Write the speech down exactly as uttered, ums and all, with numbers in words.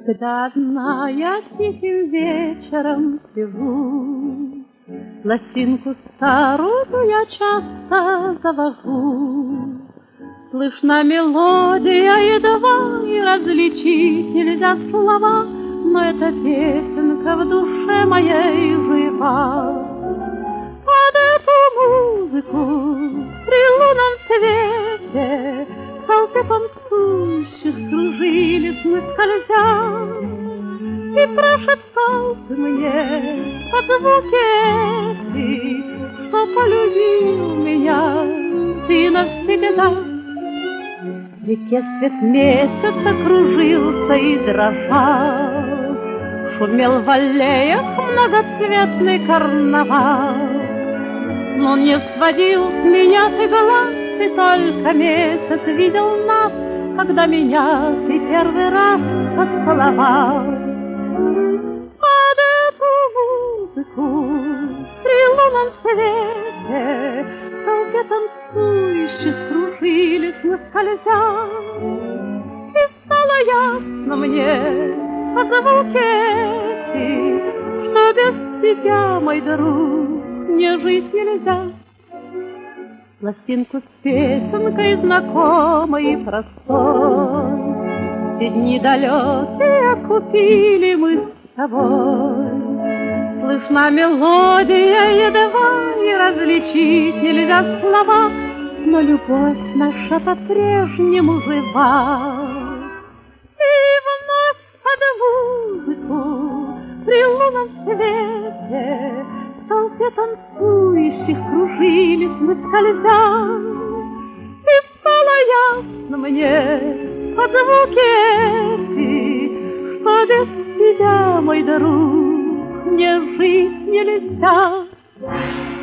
Когда одна я тихим вечером сижу, пластинку старую я часто завожу. Слышна мелодия, едва и различить нельзя слова, но эта песенка в душе моей жива. Под эту музыку при лунном свете в толпе танцующих кружились мы скользя. И прошептал ты мне под звуки эти, что полюбил меня ты навсегда. В реке свет месяца кружился и дрожал, шумел в аллеях многоцветный карнавал. Но он не сводил с меня ты глаз, и только месяц видел нас, когда меня ты первый раз поцеловал. Под эту музыку при лунном свете в толпе танцующих кружились мы скользя. И стало ясно мне по звуке эти, что без тебя, мой друг, мне жить нельзя. Пластинку с песенкой знакомой и простой все дни далекие купили мы с тобой. Слышна мелодия, едва и различить нельзя слова, но любовь наша по-прежнему жива. И вновь под музыку при лунном свете в толпе танцующих кружились мы скользя. И стало ясно мне под звуки эти, что без тебя, мой друг, мне жить нельзя.